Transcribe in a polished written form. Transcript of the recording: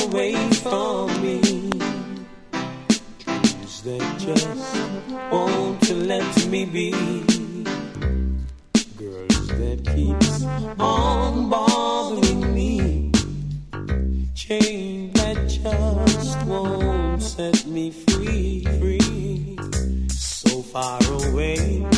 away from me. Is that just won't you let me be? Girls that keeps on bothering me, chain that just won't set me free, free. So far away